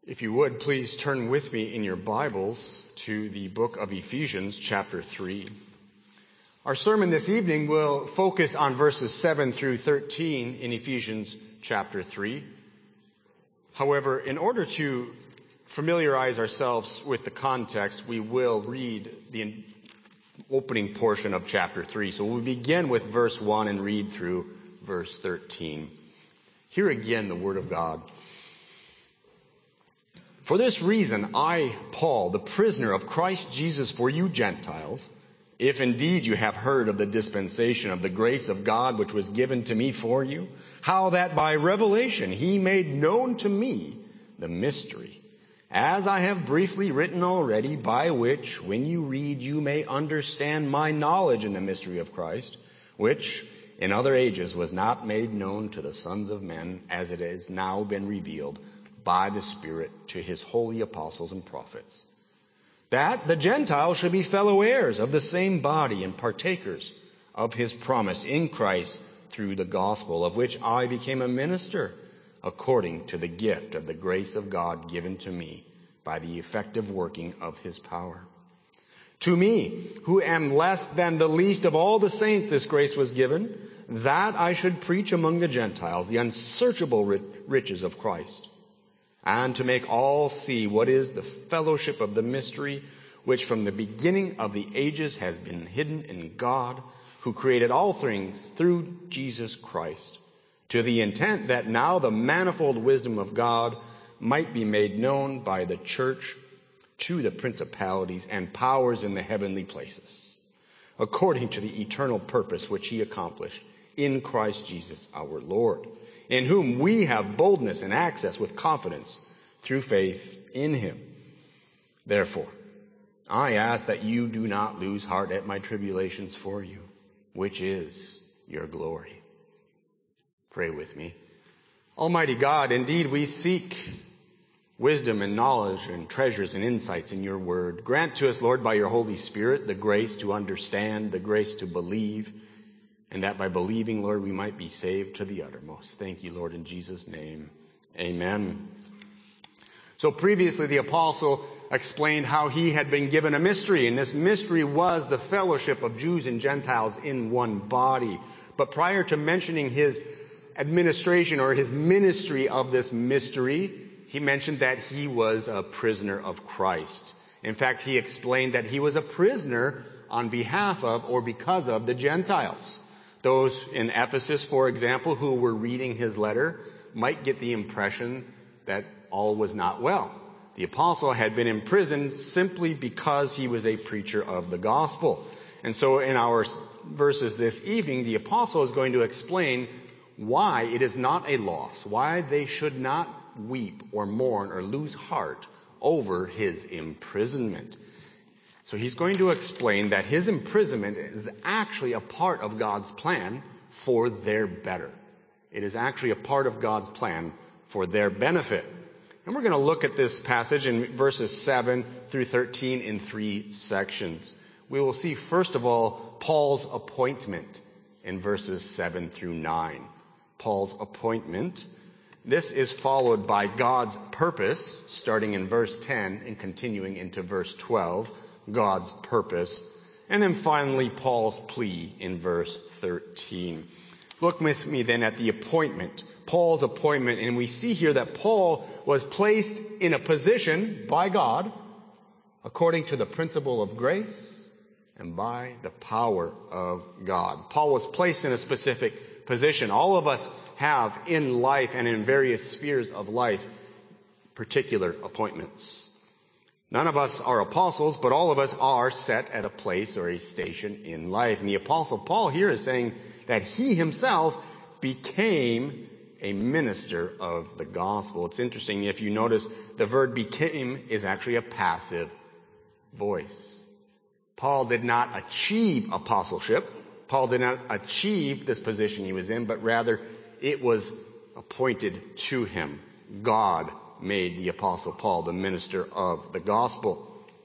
If you would, please turn with me in your Bibles to the book of Ephesians, chapter 3. Our sermon this evening will focus on verses 7 through 13 in Ephesians chapter 3. However, in order to familiarize ourselves with the context, we will read the opening portion of chapter 3. So we'll begin with verse 1 and read through verse 13. Hear again the word of God. For this reason, I, Paul, the prisoner of Christ Jesus for you Gentiles, if indeed you have heard of the dispensation of the grace of God which was given to me for you, how that by revelation he made known to me the mystery, as I have briefly written already, by which, when you read, you may understand my knowledge in the mystery of Christ, which in other ages was not made known to the sons of men, as it has now been revealed by the Spirit to his holy apostles and prophets, that the Gentiles should be fellow heirs of the same body and partakers of his promise in Christ through the gospel, of which I became a minister according to the gift of the grace of God given to me by the effective working of his power. To me, who am less than the least of all the saints, this grace was given, that I should preach among the Gentiles the unsearchable riches of Christ, and to make all see what is the fellowship of the mystery, which from the beginning of the ages has been hidden in God, who created all things through Jesus Christ, to the intent that now the manifold wisdom of God might be made known by the church to the principalities and powers in the heavenly places, according to the eternal purpose which he accomplished in Christ Jesus our Lord, in whom we have boldness and access with confidence through faith in him. Therefore, I ask that you do not lose heart at my tribulations for you, which is your glory. Pray with me. Almighty God, indeed we seek wisdom and knowledge and treasures and insights in your word. Grant to us, Lord, by your Holy Spirit, the grace to understand, the grace to believe, and that by believing, Lord, we might be saved to the uttermost. Thank you, Lord, in Jesus' name. Amen. So previously, the apostle explained how he had been given a mystery, and this mystery was the fellowship of Jews and Gentiles in one body. But prior to mentioning his administration or his ministry of this mystery, he mentioned that he was a prisoner of Christ. In fact, he explained that he was a prisoner on behalf of or because of the Gentiles. Those in Ephesus, for example, who were reading his letter might get the impression that all was not well. The apostle had been imprisoned simply because he was a preacher of the gospel. And so in our verses this evening, the apostle is going to explain why it is not a loss, why they should not weep or mourn or lose heart over his imprisonment. So he's going to explain that his imprisonment is actually a part of God's plan for their better. It is actually a part of God's plan for their benefit. And we're going to look at this passage in verses 7 through 13 in three sections. We will see, first of all, Paul's appointment in verses 7 through 9. Paul's appointment. This is followed by God's purpose, starting in verse 10 and continuing into verse 12. God's purpose. And then finally, Paul's plea in verse 13. Look with me then at the appointment, Paul's appointment, and we see here that Paul was placed in a position by God according to the principle of grace and by the power of God. Paul was placed in a specific position. All of us have in life and in various spheres of life particular appointments. None of us are apostles, but all of us are set at a place or a station in life. And the apostle Paul here is saying that he himself became a minister of the gospel. It's interesting, if you notice, the verb became is actually a passive voice. Paul did not achieve apostleship. Paul did not achieve this position he was in, but rather it was appointed to him. God made the apostle Paul the minister of the gospel.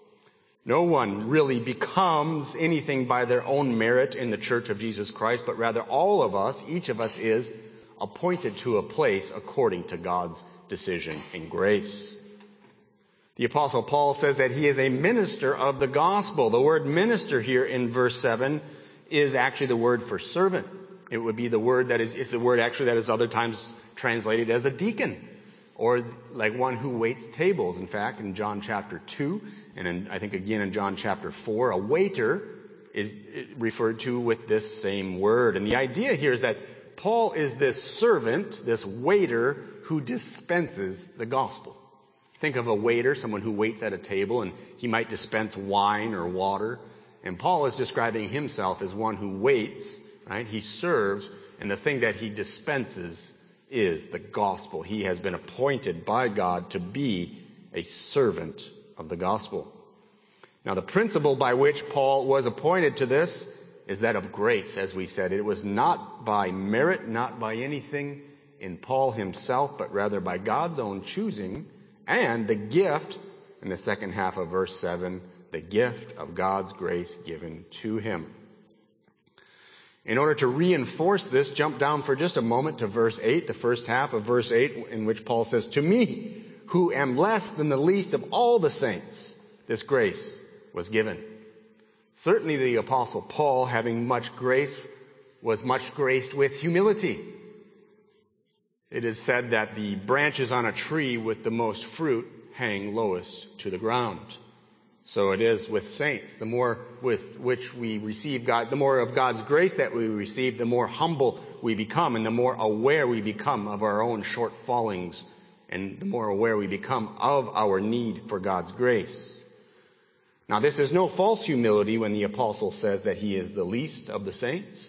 No one really becomes anything by their own merit in the church of Jesus Christ, but rather all of us, each of us is appointed to a place according to God's decision and grace. The Apostle Paul says that he is a minister of the gospel. The word minister here in verse 7 is actually the word for servant. It would be the word it's a word actually that is other times translated as a deacon, or like one who waits tables. In fact, in John chapter 2, and I think again in John chapter 4, a waiter is referred to with this same word. And the idea here is that Paul is this servant, this waiter, who dispenses the gospel. Think of a waiter, someone who waits at a table, and he might dispense wine or water. And Paul is describing himself as one who waits, right? He serves, and the thing that he dispenses is the gospel. He has been appointed by God to be a servant of the gospel. Now, the principle by which Paul was appointed to this is that of grace, as we said. It was not by merit, not by anything in Paul himself, but rather by God's own choosing, and the gift, in the second half of verse 7, the gift of God's grace given to him. In order to reinforce this, jump down for just a moment to verse 8, the first half of verse 8, in which Paul says, "To me, who am less than the least of all the saints, this grace was given." Certainly the Apostle Paul, having much grace, was much graced with humility. It is said that the branches on a tree with the most fruit hang lowest to the ground. So it is with saints. The more with which we receive God, the more of God's grace that we receive, the more humble we become, and the more aware we become of our own shortfallings, and the more aware we become of our need for God's grace. Now, this is no false humility when the apostle says that he is the least of the saints.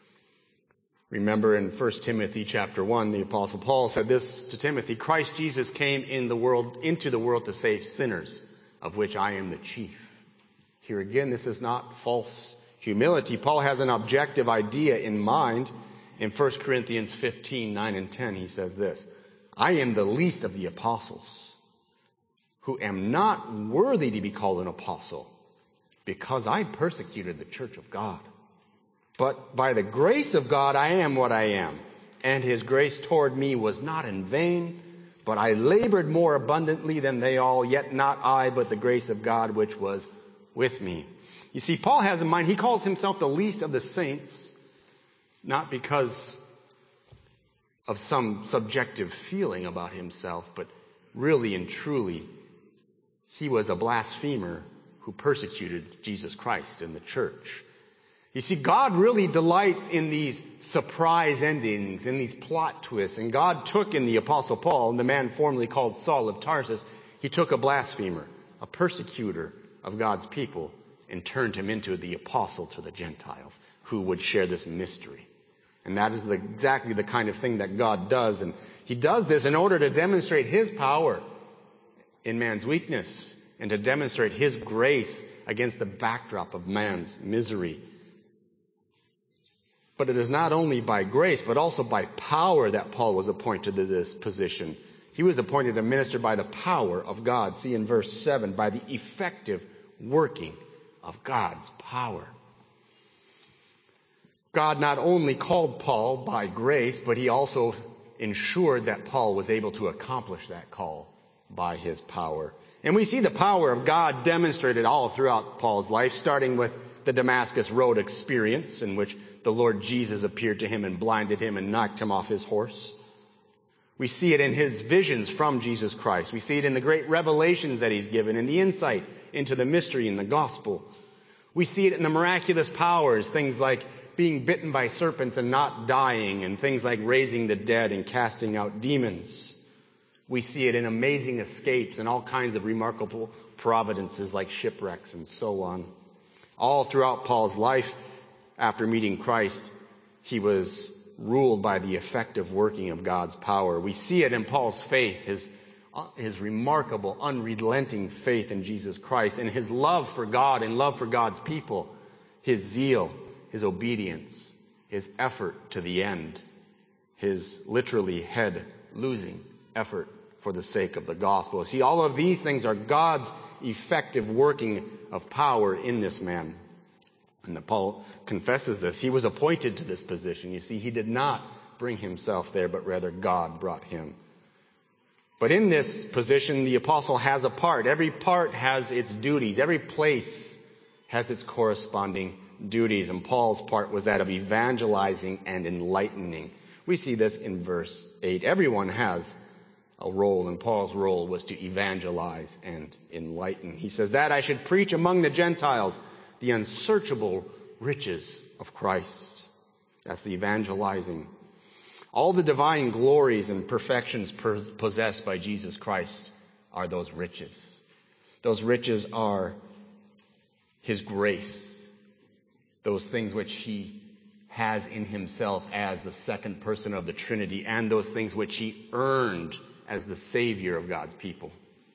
Remember in 1 Timothy chapter 1, the apostle Paul said this to Timothy, "Christ Jesus came into the world to save sinners, of which I am the chief." Here again, this is not false humility. Paul has an objective idea in mind. In 1 Corinthians 15, 9 and 10, he says this, "I am the least of the apostles, who am not worthy to be called an apostle, because I persecuted the church of God. But by the grace of God I am what I am, and his grace toward me was not in vain, but I labored more abundantly than they all, yet not I, but the grace of God which was with me." You see, Paul has in mind, he calls himself the least of the saints, not because of some subjective feeling about himself, but really and truly, he was a blasphemer who persecuted Jesus Christ in the church. You see, God really delights in these surprise endings, in these plot twists. And God took in the Apostle Paul, the man formerly called Saul of Tarsus, he took a blasphemer, a persecutor of God's people, and turned him into the apostle to the Gentiles who would share this mystery. And that is exactly the kind of thing that God does. And he does this in order to demonstrate his power in man's weakness and to demonstrate his grace against the backdrop of man's misery. But it is not only by grace, but also by power that Paul was appointed to this position. He was appointed a minister by the power of God. See in verse 7, by the effective working of God's power. God not only called Paul by grace, but he also ensured that Paul was able to accomplish that call by his power. And we see the power of God demonstrated all throughout Paul's life, starting with the Damascus Road experience, in which the Lord Jesus appeared to him and blinded him and knocked him off his horse. We see it in his visions from Jesus Christ. We see it in the great revelations that he's given and the insight into the mystery in the gospel. We see it in the miraculous powers, things like being bitten by serpents and not dying, and things like raising the dead and casting out demons. We see it in amazing escapes and all kinds of remarkable providences like shipwrecks and so on. All throughout Paul's life, after meeting Christ, he was ruled by the effective working of God's power. We see it in Paul's faith, his remarkable, unrelenting faith in Jesus Christ, and his love for God and love for God's people, his zeal, his obedience, his effort to the end, his literally head-losing effort for the sake of the gospel. See, all of these things are God's effective working of power in this man. And Paul confesses this. He was appointed to this position. You see, he did not bring himself there, but rather God brought him. But in this position, the apostle has a part. Every part has its duties. Every place has its corresponding duties. And Paul's part was that of evangelizing and enlightening. We see this in verse 8. Everyone has a role, and Paul's role was to evangelize and enlighten. He says that I should preach among the Gentiles the unsearchable riches of Christ. That's the evangelizing. All the divine glories and perfections possessed by Jesus Christ are those riches. Those riches are His grace, those things which He has in Himself as the second person of the Trinity, and those things which He earned as the Savior of God's people.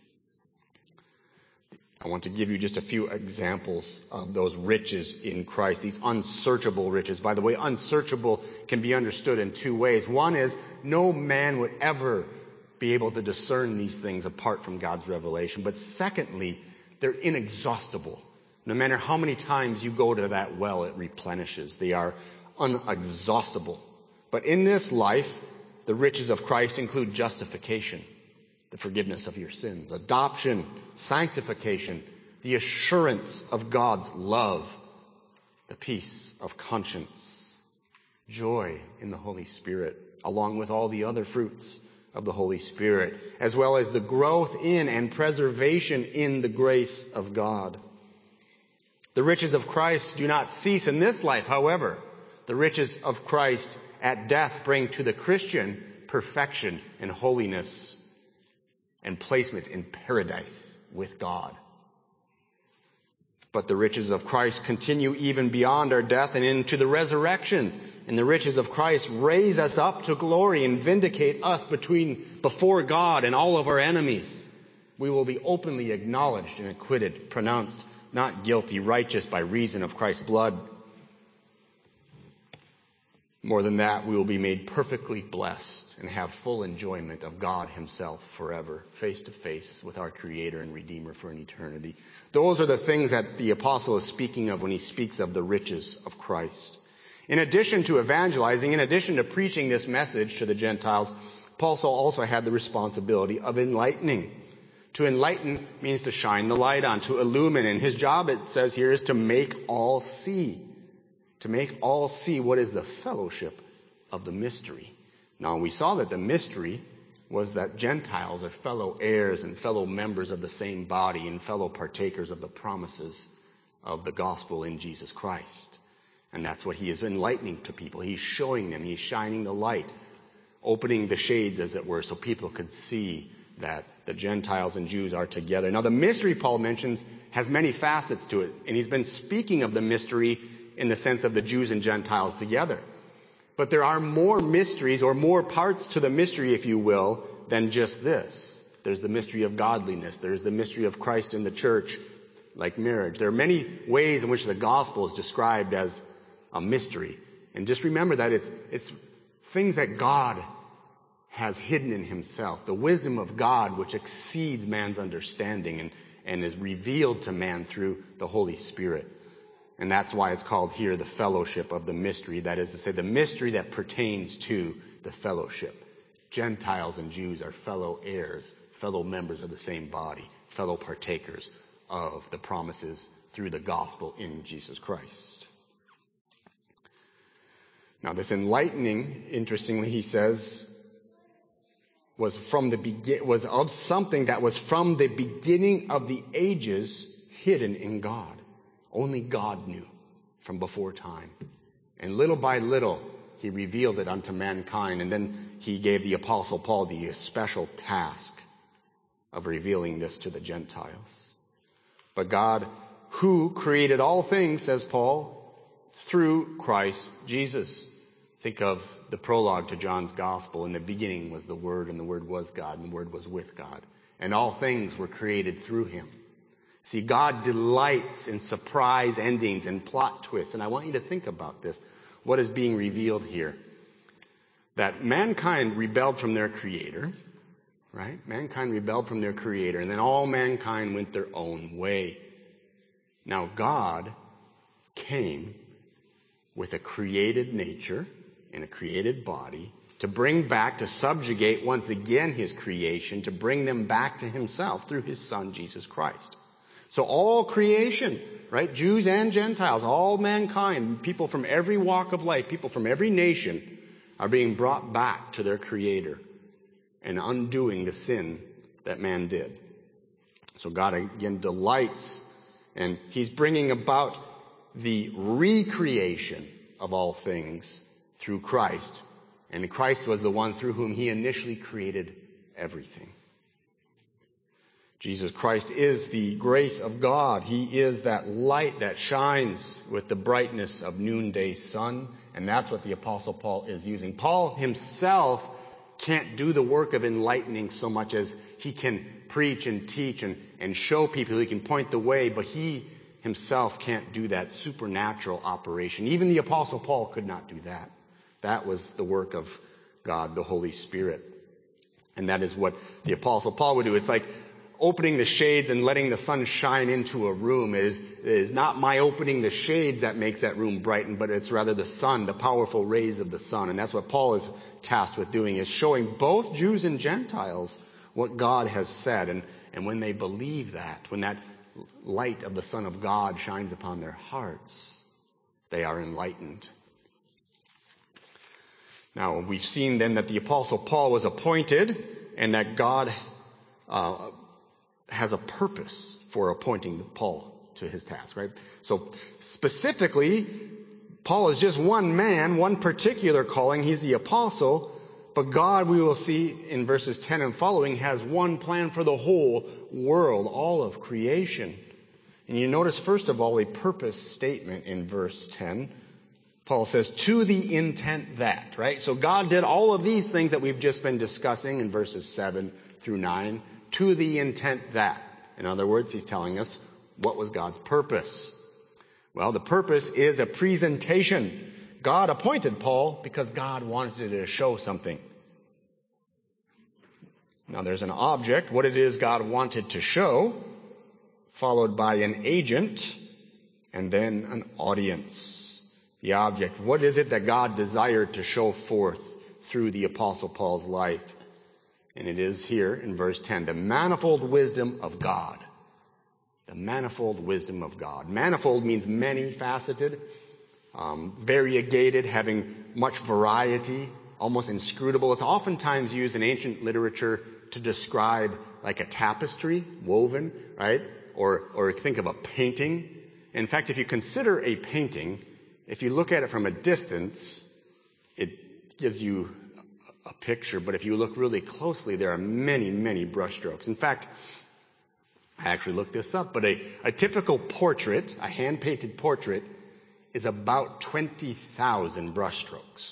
I want to give you just a few examples of those riches in Christ, these unsearchable riches. By the way, unsearchable can be understood in two ways. One is no man would ever be able to discern these things apart from God's revelation. But secondly, they're inexhaustible. No matter how many times you go to that well, it replenishes. They are unexhaustible. But in this life, the riches of Christ include justification, the forgiveness of your sins, adoption, sanctification, the assurance of God's love, the peace of conscience, joy in the Holy Spirit, along with all the other fruits of the Holy Spirit, as well as the growth in and preservation in the grace of God. The riches of Christ do not cease in this life, however. The riches of Christ at death bring to the Christian perfection and holiness and placement in paradise with God. But the riches of Christ continue even beyond our death and into the resurrection. And the riches of Christ raise us up to glory and vindicate us before God and all of our enemies. We will be openly acknowledged and acquitted, pronounced not guilty, righteous by reason of Christ's blood. More than that, we will be made perfectly blessed and have full enjoyment of God Himself forever, face to face with our Creator and Redeemer for an eternity. Those are the things that the apostle is speaking of when he speaks of the riches of Christ. In addition to evangelizing, in addition to preaching this message to the Gentiles, Paul also had the responsibility of enlightening. To enlighten means to shine the light on, to illumine. And his job, it says here, is to make all see. To make all see what is the fellowship of the mystery. Now, we saw that the mystery was that Gentiles are fellow heirs and fellow members of the same body and fellow partakers of the promises of the gospel in Jesus Christ. And that's what he is enlightening to people. He's showing them, he's shining the light, opening the shades, as it were, so people could see that the Gentiles and Jews are together. Now, the mystery Paul mentions has many facets to it, and he's been speaking of the mystery in the sense of the Jews and Gentiles together. But there are more mysteries, or more parts to the mystery, if you will, than just this. There's the mystery of godliness. There's the mystery of Christ in the church, like marriage. There are many ways in which the gospel is described as a mystery. And just remember that it's things that God has hidden in Himself. The wisdom of God which exceeds man's understanding and is revealed to man through the Holy Spirit. And that's why it's called here the fellowship of the mystery. That is to say, the mystery that pertains to the fellowship. Gentiles and Jews are fellow heirs, fellow members of the same body, fellow partakers of the promises through the gospel in Jesus Christ. Now, this enlightening, interestingly, he says, was of something that was from the beginning of the ages hidden in God. Only God knew from before time. And little by little, He revealed it unto mankind. And then He gave the Apostle Paul the special task of revealing this to the Gentiles. But God, who created all things, says Paul, through Christ Jesus. Think of the prologue to John's Gospel. In the beginning was the Word, and the Word was God, and the Word was with God. And all things were created through Him. See, God delights in surprise endings and plot twists. And I want you to think about this. What is being revealed here? That mankind rebelled from their Creator, right? Mankind rebelled from their Creator, and then all mankind went their own way. Now, God came with a created nature and a created body to bring back, to subjugate once again his creation, to bring them back to himself through his Son, Jesus Christ. So all creation, right, Jews and Gentiles, all mankind, people from every walk of life, people from every nation are being brought back to their Creator and undoing the sin that man did. So God again delights, and he's bringing about the recreation of all things through Christ. And Christ was the one through whom he initially created everything. Jesus Christ is the grace of God. He is that light that shines with the brightness of noonday sun. And that's what the Apostle Paul is using. Paul himself can't do the work of enlightening so much as he can preach and teach and show people. He can point the way, but he himself can't do that supernatural operation. Even the Apostle Paul could not do that. That was the work of God, the Holy Spirit. And that is what the Apostle Paul would do. It's like opening the shades and letting the sun shine into a room. It is not my opening the shades that makes that room brighten, but it's rather the sun, the powerful rays of the sun. And that's what Paul is tasked with doing, is showing both Jews and Gentiles what God has said. And when they believe that, when that light of the Son of God shines upon their hearts, they are enlightened. Now, we've seen then that the Apostle Paul was appointed and that God has a purpose for appointing Paul to his task, right? So specifically, Paul is just one man, one particular calling. He's the apostle, but God, we will see in verses 10 and following, has one plan for the whole world, all of creation. And you notice, first of all, a purpose statement in verse 10. Paul says, to the intent that, right? So God did all of these things that we've just been discussing in verses 7 through 9, to the intent that. In other words, he's telling us what was God's purpose. Well, the purpose is a presentation. God appointed Paul because God wanted to show something. Now there's an object, what it is God wanted to show, followed by an agent, and then an audience. The object, what is it that God desired to show forth through the Apostle Paul's life? And it is here in verse 10, the manifold wisdom of God. The manifold wisdom of God. Manifold means many faceted, variegated, having much variety, almost inscrutable. It's oftentimes used in ancient literature to describe like a tapestry woven, right? Or think of a painting. In fact, if you consider a painting, if you look at it from a distance, it gives you a picture, but if you look really closely, there are many, many brushstrokes. In fact, I actually looked this up, but a typical portrait, a hand-painted portrait, is about 20,000 brushstrokes.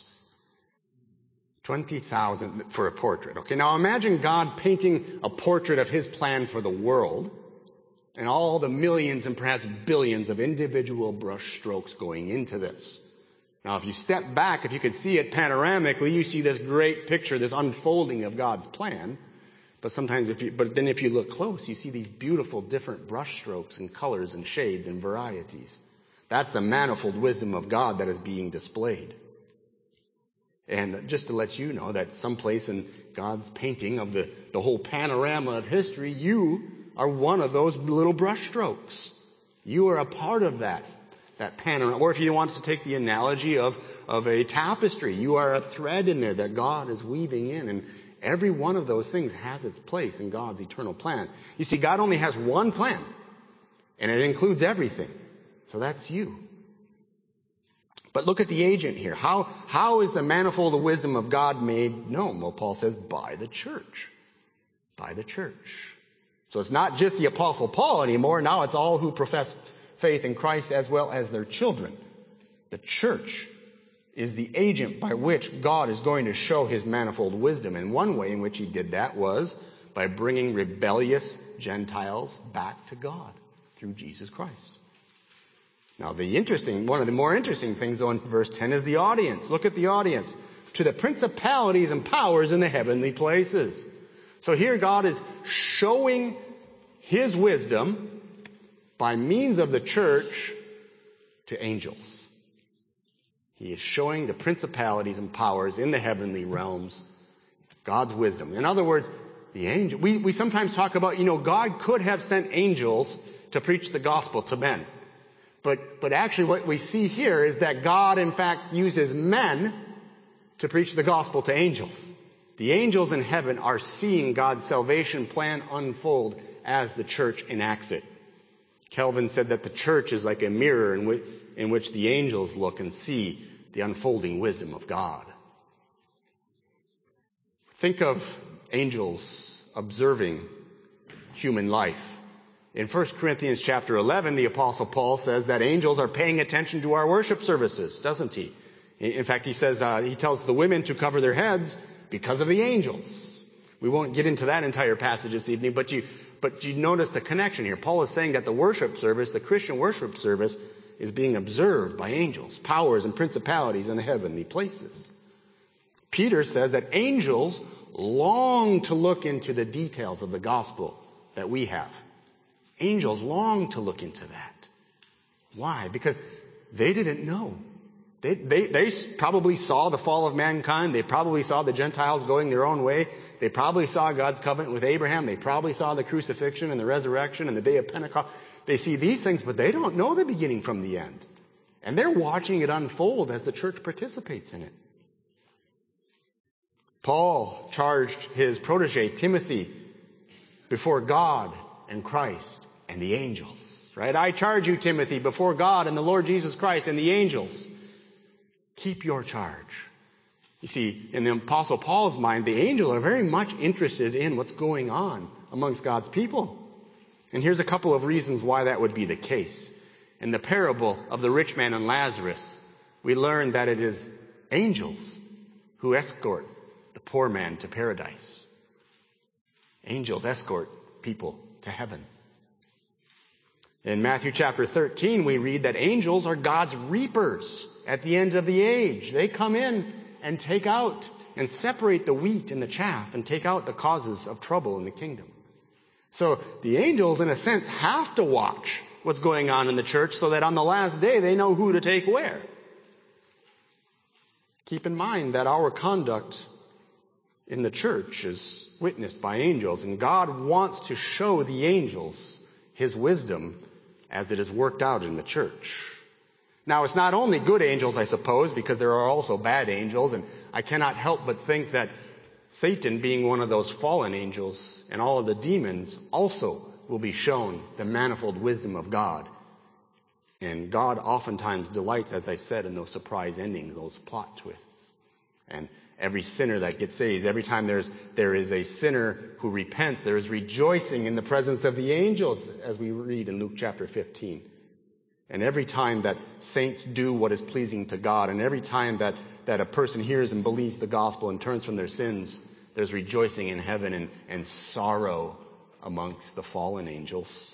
20,000 for a portrait. Okay, now imagine God painting a portrait of his plan for the world, and all the millions and perhaps billions of individual brushstrokes going into this. Now, if you step back, if you could see it panoramically, you see this great picture, this unfolding of God's plan. But sometimes, then if you look close, you see these beautiful different brushstrokes and colors and shades and varieties. That's the manifold wisdom of God that is being displayed. And just to let you know that someplace in God's painting of the whole panorama of history, you are one of those little brushstrokes. You are a part of that panorama. Or if you want to take the analogy of a tapestry, you are a thread in there that God is weaving in. And every one of those things has its place in God's eternal plan. You see, God only has one plan, and it includes everything. So that's you. But look at the agent here. How is the manifold wisdom of God made known? Well, Paul says, by the church. By the church. So it's not just the Apostle Paul anymore. Now it's all who profess faith in Christ as well as their children. The church is the agent by which God is going to show his manifold wisdom. And one way in which he did that was by bringing rebellious Gentiles back to God through Jesus Christ. Now one of the more interesting things though in verse 10 is the audience. Look at the audience. To the principalities and powers in the heavenly places. So here God is showing his wisdom by means of the church to angels. He is showing the principalities and powers in the heavenly realms God's wisdom. In other words, the angel. We sometimes talk about, God could have sent angels to preach the gospel to men. But actually what we see here is that God, in fact, uses men to preach the gospel to angels. The angels in heaven are seeing God's salvation plan unfold as the church enacts it. Calvin said that the church is like a mirror in which the angels look and see the unfolding wisdom of God. Think of angels observing human life. In 1 Corinthians chapter 11, the Apostle Paul says that angels are paying attention to our worship services, doesn't he? In fact, he says, he tells the women to cover their heads because of the angels. We won't get into that entire passage this evening, but you notice the connection here. Paul is saying that the worship service, the Christian worship service, is being observed by angels, powers and principalities in the heavenly places. Peter says that angels long to look into the details of the gospel that we have. Angels long to look into that. Why? Because they didn't know. They probably saw the fall of mankind. They probably saw the Gentiles going their own way. They probably saw God's covenant with Abraham. They probably saw the crucifixion and the resurrection and the day of Pentecost. They see these things, but they don't know the beginning from the end. And they're watching it unfold as the church participates in it. Paul charged his protege, Timothy, before God and Christ and the angels. Right? I charge you, Timothy, before God and the Lord Jesus Christ and the angels. Keep your charge. You see, in the Apostle Paul's mind, the angels are very much interested in what's going on amongst God's people. And here's a couple of reasons why that would be the case. In the parable of the rich man and Lazarus, we learn that it is angels who escort the poor man to paradise. Angels escort people to heaven. In Matthew chapter 13, we read that angels are God's reapers at the end of the age. They come in and take out and separate the wheat and the chaff and take out the causes of trouble in the kingdom. So the angels, in a sense, have to watch what's going on in the church so that on the last day they know who to take where. Keep in mind that our conduct in the church is witnessed by angels, and God wants to show the angels his wisdom as it is worked out in the church. Now, it's not only good angels, I suppose, because there are also bad angels, and I cannot help but think that Satan, being one of those fallen angels, and all of the demons also will be shown the manifold wisdom of God. And God oftentimes delights, as I said, in those surprise endings, those plot twists. And every sinner that gets saved, every time there is a sinner who repents, there is rejoicing in the presence of the angels, as we read in Luke chapter 15. And every time that saints do what is pleasing to God, and every time that a person hears and believes the gospel and turns from their sins, there's rejoicing in heaven and sorrow amongst the fallen angels.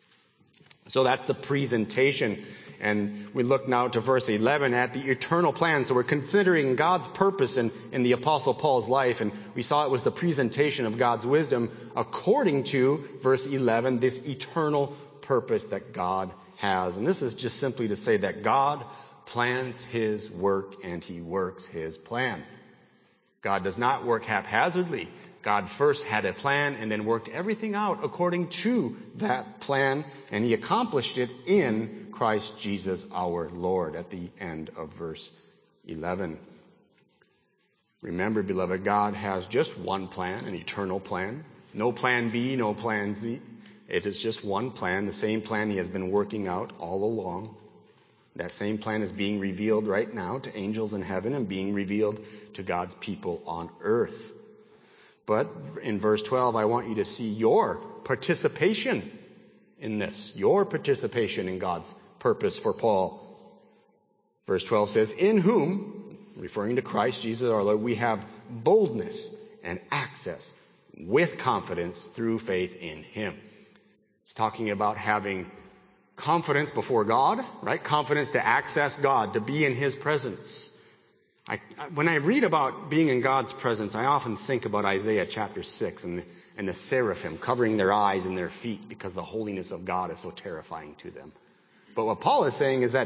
So that's the presentation. And we look now to verse 11 at the eternal plan. So we're considering God's purpose in the Apostle Paul's life. And we saw it was the presentation of God's wisdom according to, verse 11, this eternal purpose that God has. And this is just simply to say that God plans his work and he works his plan. God does not work haphazardly. God first had a plan and then worked everything out according to that plan, and he accomplished it in Christ Jesus our Lord at the end of verse 11. Remember, beloved, God has just one plan, an eternal plan. No plan B, no plan Z. It is just one plan, the same plan he has been working out all along. That same plan is being revealed right now to angels in heaven and being revealed to God's people on earth. But in verse 12, I want you to see your participation in this, your participation in God's purpose for Paul. Verse 12 says, in whom, referring to Christ Jesus our Lord, we have boldness and access with confidence through faith in him. It's talking about having confidence before God, right? Confidence to access God, to be in his presence. When I read about being in God's presence, I often think about Isaiah chapter 6 and the seraphim covering their eyes and their feet because the holiness of God is so terrifying to them. But what Paul is saying is that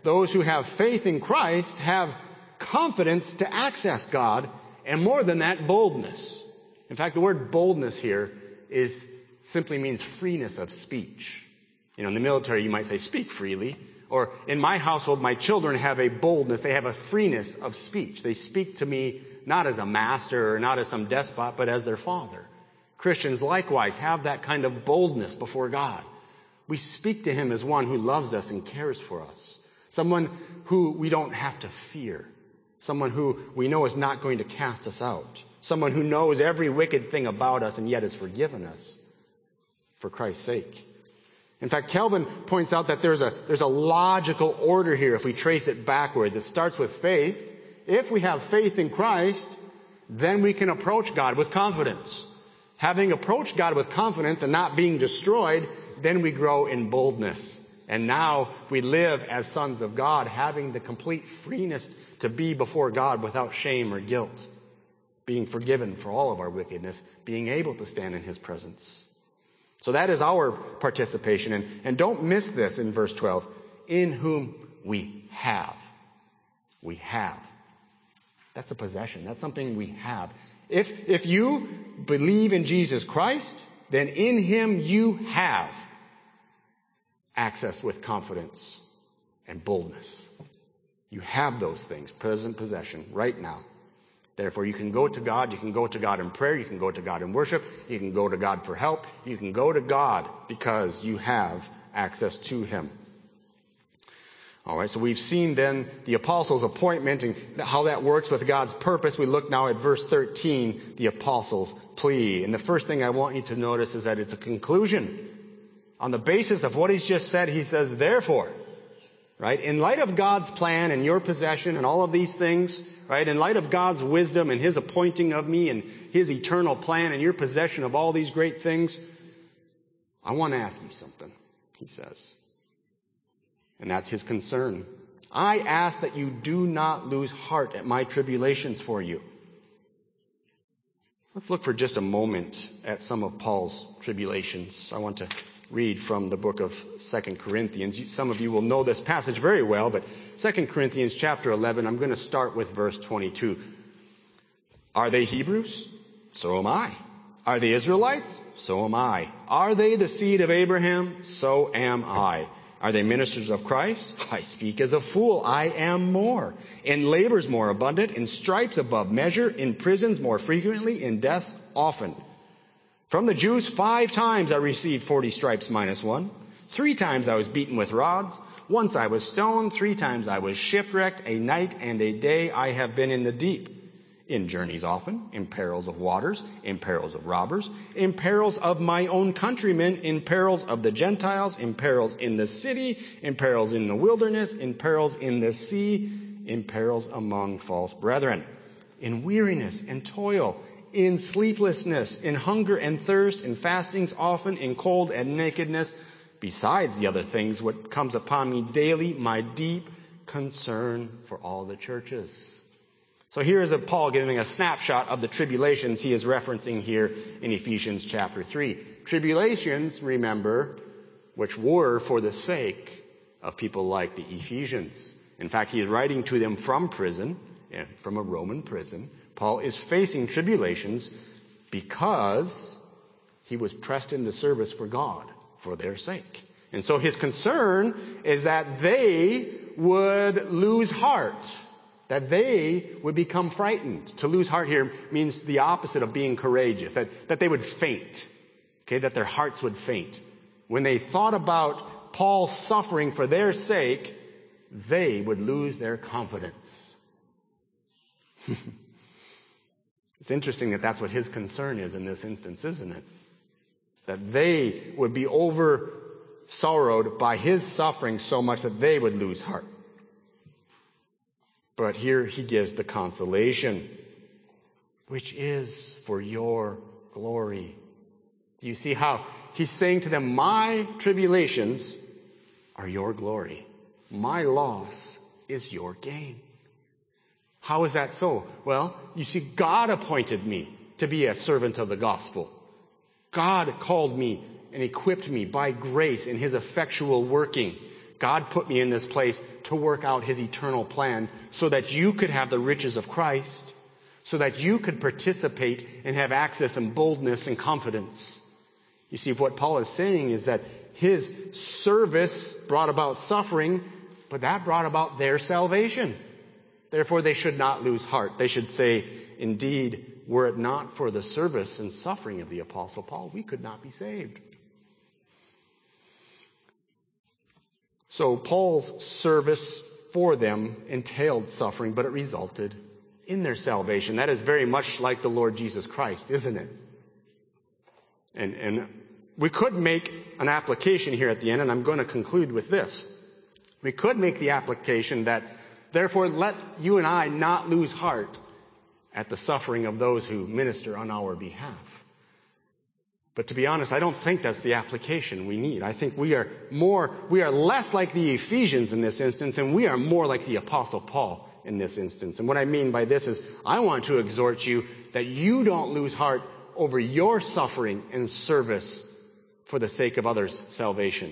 those who have faith in Christ have confidence to access God, and more than that, boldness. In fact, the word boldness here simply means freeness of speech. In the military, you might say, speak freely. Or in my household, my children have a boldness. They have a freeness of speech. They speak to me not as a master or not as some despot, but as their father. Christians likewise have that kind of boldness before God. We speak to him as one who loves us and cares for us. Someone who we don't have to fear. Someone who we know is not going to cast us out. Someone who knows every wicked thing about us and yet has forgiven us for Christ's sake. In fact, Calvin points out that there's a logical order here if we trace it backwards. It starts with faith. If we have faith in Christ, then we can approach God with confidence. Having approached God with confidence and not being destroyed, then we grow in boldness. And now we live as sons of God, having the complete freeness to be before God without shame or guilt, being forgiven for all of our wickedness, being able to stand in his presence. So that is our participation. And don't miss this in verse 12. In whom we have. We have. That's a possession. That's something we have. If you believe in Jesus Christ, then in him you have access with confidence and boldness. You have those things, present possession, right now. Therefore, you can go to God. You can go to God in prayer. You can go to God in worship. You can go to God for help. You can go to God because you have access to him. All right, so we've seen then the apostles' appointment and how that works with God's purpose. We look now at verse 13, the apostles' plea. And the first thing I want you to notice is that it's a conclusion. On the basis of what he's just said, he says, therefore, right, in light of God's plan and your possession and all of these things, right, in light of God's wisdom and his appointing of me and his eternal plan and your possession of all these great things, I want to ask you something, he says. And that's his concern. I ask that you do not lose heart at my tribulations for you. Let's look for just a moment at some of Paul's tribulations. I want to read from the book of 2 Corinthians. Some of you will know this passage very well, but 2 Corinthians chapter 11, I'm going to start with verse 22. Are they Hebrews? So am I. Are they Israelites? So am I. Are they the seed of Abraham? So am I. Are they ministers of Christ? I speak as a fool. I am more. In labors more abundant, in stripes above measure, in prisons more frequently, in deaths often. From the Jews 5 times I received 40 stripes minus 1. 3 times I was beaten with rods. Once I was stoned. 3 times I was shipwrecked. A night and a day I have been in the deep. In journeys often, in perils of waters, in perils of robbers, in perils of my own countrymen, in perils of the Gentiles, in perils in the city, in perils in the wilderness, in perils in the sea, in perils among false brethren, in weariness and toil, in sleeplessness, in hunger and thirst, in fastings often, in cold and nakedness, besides the other things what comes upon me daily, my deep concern for all the churches. So here is Paul giving a snapshot of the tribulations he is referencing here in Ephesians chapter 3. Tribulations, remember, which were for the sake of people like the Ephesians. In fact, he is writing to them from prison, from a Roman prison. Paul is facing tribulations because he was pressed into service for God, for their sake. And so his concern is that they would lose heart, that they would become frightened. To lose heart here means the opposite of being courageous, that they would faint, okay, that their hearts would faint. When they thought about Paul suffering for their sake, they would lose their confidence. It's interesting that that's what his concern is in this instance, isn't it? That they would be over sorrowed by his suffering so much that they would lose heart. But here he gives the consolation, which is for your glory. Do you see how he's saying to them, my tribulations are your glory. My loss is your gain. How is that so? Well, you see, God appointed me to be a servant of the gospel. God called me and equipped me by grace in his effectual working God put me in this place to work out his eternal plan so that you could have the riches of Christ, so that you could participate and have access and boldness and confidence. You see, what Paul is saying is that his service brought about suffering, but that brought about their salvation. Therefore, they should not lose heart. They should say, indeed, were it not for the service and suffering of the Apostle Paul, we could not be saved. So Paul's service for them entailed suffering, but it resulted in their salvation. That is very much like the Lord Jesus Christ, isn't it? And we could make an application here at the end, and I'm going to conclude with this. We could make the application that, therefore, let you and I not lose heart at the suffering of those who minister on our behalf. But to be honest, I don't think that's the application we need. I think we are less like the Ephesians in this instance, and we are more like the Apostle Paul in this instance. And what I mean by this is, I want to exhort you that you don't lose heart over your suffering and service for the sake of others' salvation.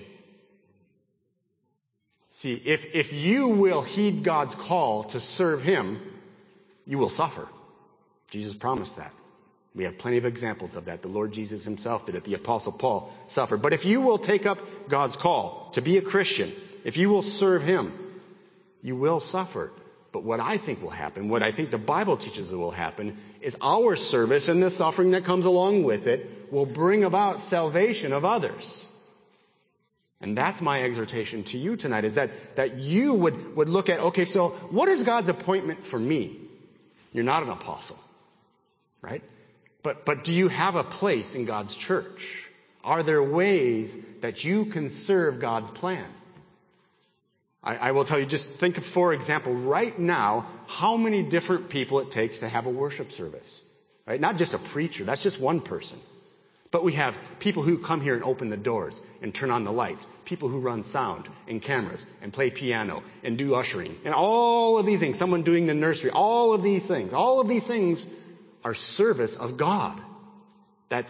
See, if you will heed God's call to serve him, you will suffer. Jesus promised that. We have plenty of examples of that. The Lord Jesus himself did it. The Apostle Paul suffered. But if you will take up God's call to be a Christian, if you will serve him, you will suffer. But what I think will happen, what I think the Bible teaches will happen, is our service and the suffering that comes along with it will bring about salvation of others. And that's my exhortation to you tonight, is that you would look at, okay, so what is God's appointment for me? You're not an apostle, right? But do you have a place in God's church? Are there ways that you can serve God's plan? I will tell you, just think of, for example, right now, how many different people it takes to have a worship service, right? Not just a preacher, that's just one person. But we have people who come here and open the doors and turn on the lights, people who run sound and cameras and play piano and do ushering, and all of these things, someone doing the nursery, all of these things are service of God that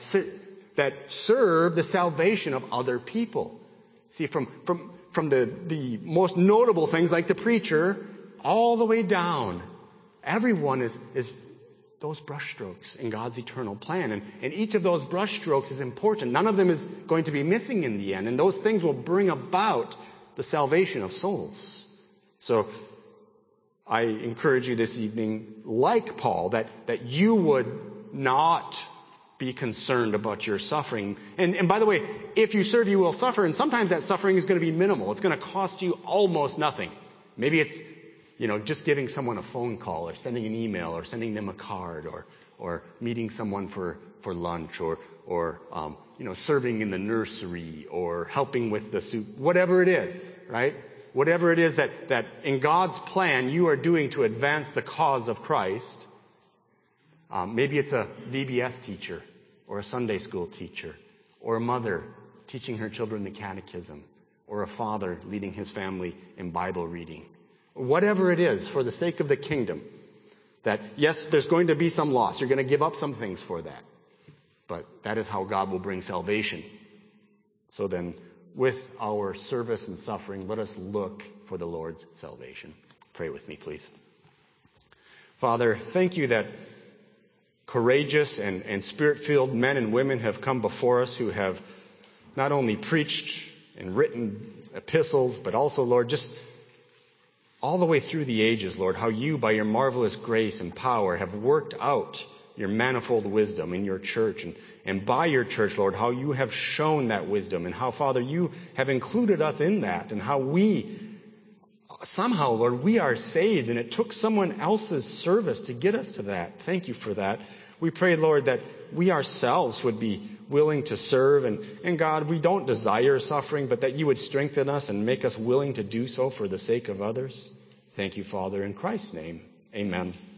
serve the salvation of other people. See, from the most notable things like the preacher all the way down, everyone is those brushstrokes in God's eternal plan. And each of those brushstrokes is important. None of them is going to be missing in the end. And those things will bring about the salvation of souls. So I encourage you this evening, like Paul, that you would not be concerned about your suffering. And by the way, if you serve, you will suffer. And sometimes that suffering is going to be minimal. It's going to cost you almost nothing. Maybe it's, just giving someone a phone call or sending an email or sending them a card or meeting someone for lunch or serving in the nursery or helping with the soup, whatever it is, right? Whatever it is that in God's plan you are doing to advance the cause of Christ. Maybe it's a VBS teacher or a Sunday school teacher or a mother teaching her children the catechism or a father leading his family in Bible reading. Whatever it is, for the sake of the kingdom, that yes, there's going to be some loss. You're going to give up some things for that. But that is how God will bring salvation. So then, with our service and suffering, let us look for the Lord's salvation. Pray with me, please. Father, thank you that courageous and spirit-filled men and women have come before us who have not only preached and written epistles, but also, Lord, just all the way through the ages, Lord, how you, by your marvelous grace and power, have worked out your manifold wisdom in your church. And by your church, Lord, how you have shown that wisdom and how, Father, you have included us in that and how somehow, Lord, we are saved and it took someone else's service to get us to that. Thank you for that. We pray, Lord, that we ourselves would be willing to serve. And God, we don't desire suffering, but that you would strengthen us and make us willing to do so for the sake of others. Thank you, Father, in Christ's name. Amen.